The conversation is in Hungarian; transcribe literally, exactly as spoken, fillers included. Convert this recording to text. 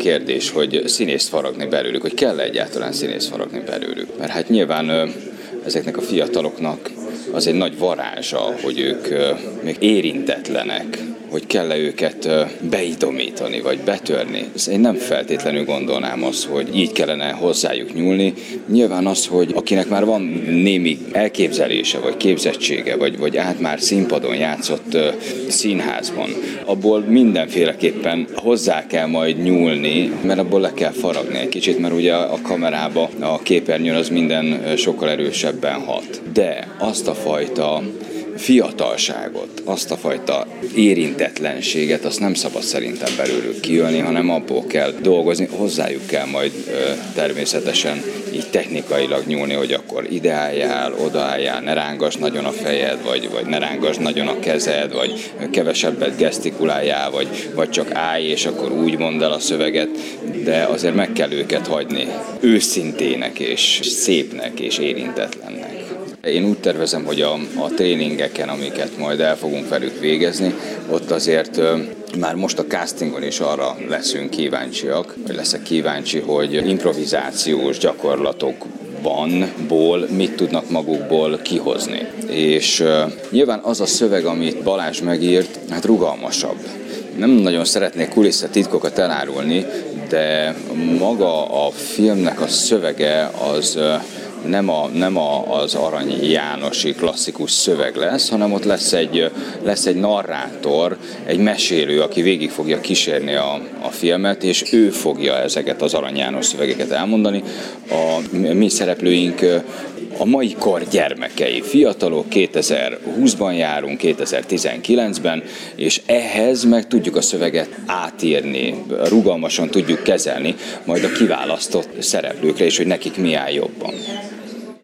Kérdés, hogy színészt faragni belőlük, hogy kell egyáltalán színészt faragni belőlük. Mert hát nyilván ezeknek a fiataloknak az egy nagy varázsa, hogy ők még érintetlenek, hogy kell-e őket beidomítani, vagy betörni. Én nem feltétlenül gondolnám azt, hogy így kellene hozzájuk nyúlni. Nyilván az, hogy akinek már van némi elképzelése, vagy képzettsége, vagy, vagy át már színpadon játszott színházban, abból mindenféleképpen hozzá kell majd nyúlni, mert abból le kell faragni egy kicsit, mert ugye a kamerába, a képernyőn az minden sokkal erősebben hat. De azt a fajta fiatalságot, azt a fajta érintetlenséget, azt nem szabad szerintem belőlük kijönni, hanem abból kell dolgozni, hozzájuk kell majd ö, természetesen így technikailag nyúlni, hogy akkor ide álljál, oda álljál, ne rángasd nagyon a fejed, vagy, vagy ne rángasd nagyon a kezed, vagy kevesebbet gesztikuláljál, vagy, vagy csak állj, és akkor úgy mondd el a szöveget, de azért meg kell őket hagyni őszintének, és szépnek, és érintetlennek. Én úgy tervezem, hogy a, a tréningeken, amiket majd el fogunk velük végezni, ott azért ö, már most a castingon is arra leszünk kíváncsiak, vagy leszek kíváncsi, hogy improvizációs gyakorlatokban ból mit tudnak magukból kihozni. És uh, nyilván az a szöveg, amit Balázs megírt, hát rugalmasabb. Nem nagyon szeretnék kulisszatitkokat elárulni, de maga a filmnek a szövege az uh, nem, a, nem a, az Arany Jánosi klasszikus szöveg lesz, hanem ott lesz egy, lesz egy narrátor, egy mesélő, aki végig fogja kísérni a, a filmet, és ő fogja ezeket az Arany János szövegeket elmondani. A mi szereplőink a mai kor gyermekei, fiatalok, kétezer-húszban járunk, kétezer-tizenkilencben, és ehhez meg tudjuk a szöveget átírni, rugalmasan tudjuk kezelni, majd a kiválasztott szereplőkre is, hogy nekik mi áll jobban.